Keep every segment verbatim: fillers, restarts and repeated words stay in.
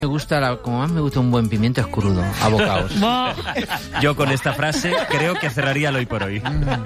Me gusta, la, como más me gusta un buen pimiento es crudo, a bocaos. Yo con esta frase creo que cerraría el hoy por hoy.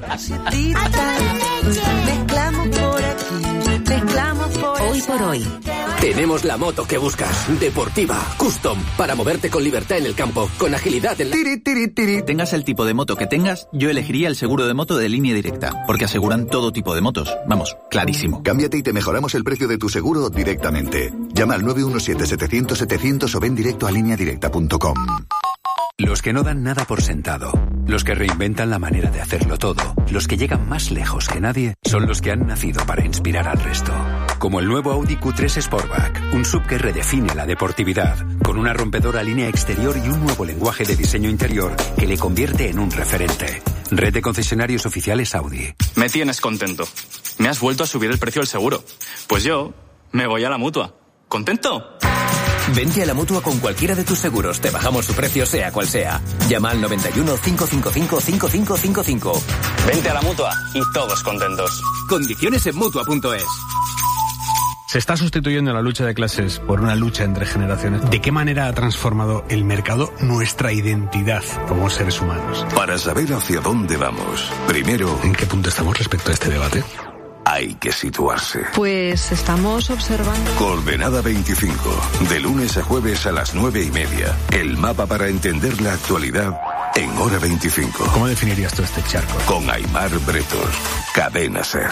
Mezclamos por aquí, mezclamos por Hoy por hoy. Tenemos la moto que buscas. Deportiva, custom, para moverte con libertad en el campo, con agilidad en la... Tiri, tiri, tiri. Tengas el tipo de moto que tengas, yo elegiría el seguro de moto de Línea Directa, porque aseguran todo tipo de motos. Vamos, clarísimo. Cámbiate y te mejoramos el precio de tu seguro directamente. Llama al nueve uno siete, setecientos, setecientos o ven directo a línea directa punto com. Los que no dan nada por sentado, los que reinventan la manera de hacerlo todo, los que llegan más lejos que nadie, son los que han nacido para inspirar al resto. Como el nuevo Audi Q tres Sportback, un sub que redefine la deportividad, con una rompedora línea exterior y un nuevo lenguaje de diseño interior que le convierte en un referente. Red de concesionarios oficiales Audi. Me tienes contento. Me has vuelto a subir el precio del seguro. Pues yo me voy a la Mutua. ¿Contento? Vente a la Mutua con cualquiera de tus seguros. Te bajamos su precio sea cual sea. Llama al noventa y uno, cinco cinco cinco, cinco cinco cinco cinco. Vente a la Mutua y todos contentos. Condiciones en Mutua punto es. Se está sustituyendo la lucha de clases por una lucha entre generaciones. ¿De qué manera ha transformado el mercado nuestra identidad como seres humanos? Para saber hacia dónde vamos, primero... ¿En qué punto estamos respecto a este debate? Hay que situarse. Pues estamos observando... Coordenada veinticinco, de lunes a jueves a las nueve y media. El mapa para entender la actualidad en Hora veinticinco. ¿Cómo definirías tú este charco? Con Aimar Bretos, Cadena SER.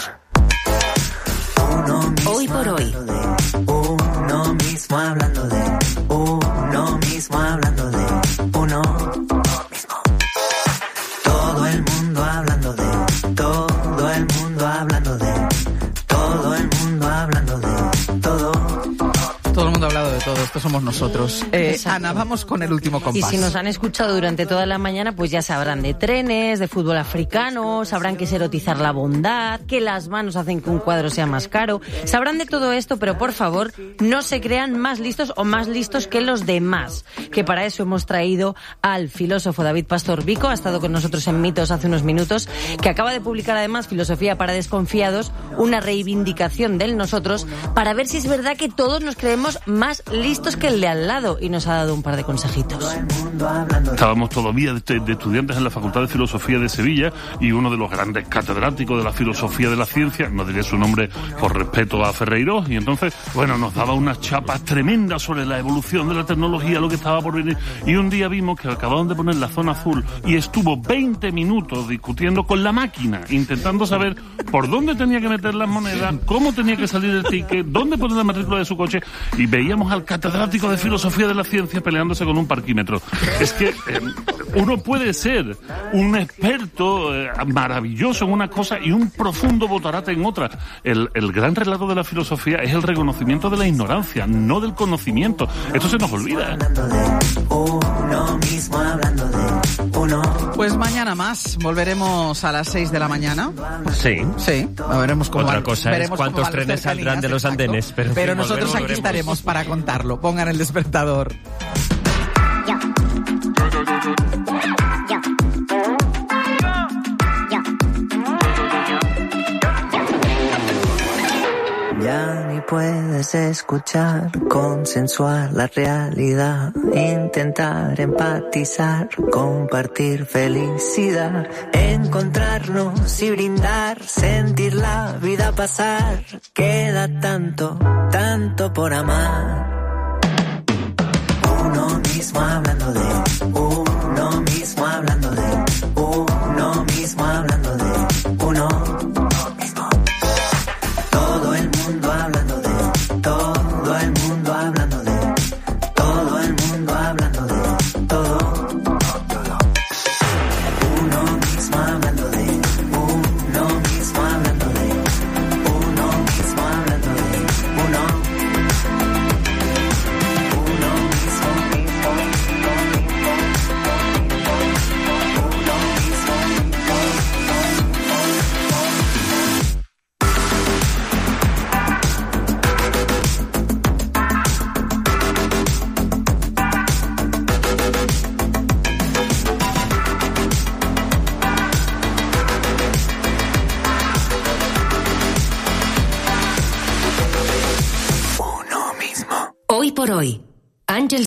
Hoy por hoy. Uno mismo hablando de... Uno mismo hablando de... Uno mismo. Todo el mundo hablando de... Todo el mundo hablando de... Todo el mundo hablando de... Todo... Todo el mundo ha hablado de todo, esto somos nosotros. Eh, Ana, vamos con el último compás. Y si nos han escuchado durante toda la mañana, pues ya sabrán de trenes, de fútbol africano, sabrán que es erotizar la bondad, que las manos hacen que un cuadro sea más caro. Sabrán de todo esto, pero por favor, no se crean más listos o más listos que los demás. Que para eso hemos traído al filósofo David Pastor Vico, ha estado con nosotros en Mitos hace unos minutos, que acaba de publicar además Filosofía para Desconfiados, una reivindicación del nosotros, para ver si es verdad que todos nos creemos más listos que el de al lado, y nos ha dado un par de consejitos. Estábamos todavía de, de estudiantes en la Facultad de Filosofía de Sevilla y uno de los grandes catedráticos de la filosofía de la ciencia, no diré su nombre por respeto a Ferreiro, y entonces, bueno, nos daba unas chapas tremendas sobre la evolución de la tecnología, lo que estaba por venir, y un día vimos que acababan de poner la zona azul y estuvo veinte minutos discutiendo con la máquina, intentando saber por dónde tenía que meter las monedas, cómo tenía que salir el ticket, dónde poner la matrícula de su coche, y veíamos al catedrático de filosofía de la ciencia peleándose con un parquímetro. Es que eh, uno puede ser un experto eh, maravilloso en una cosa y un profundo botarate en otra. El, el gran relato de la filosofía es el reconocimiento de la ignorancia, no del conocimiento. Esto se nos olvida. Pues mañana más, volveremos a las seis de la mañana. Sí. Sí, veremos cómo Otra van, cosa es veremos cuántos cómo van trenes saldrán de los exacto. andenes. Pero, pero sí, nosotros volveremos, aquí volveremos. estaremos para contarlo. Pongan el despertador. Ya. Ya. Ya ni puedes escuchar, consensuar la realidad, intentar empatizar, compartir felicidad, encontrarnos y brindar, sentir la vida pasar. Queda tanto, tanto por amar. Uno mismo hablando de, uno mismo hablando de, uno mismo hablando de, uno mismo. Todo el mundo hablando de, todo el mundo hablando de, todo el mundo hablando de, todo, todo. Uno mismo hablando de, uno mismo hablando de, uno mismo hablando de, uno. Hoy por hoy. Ángel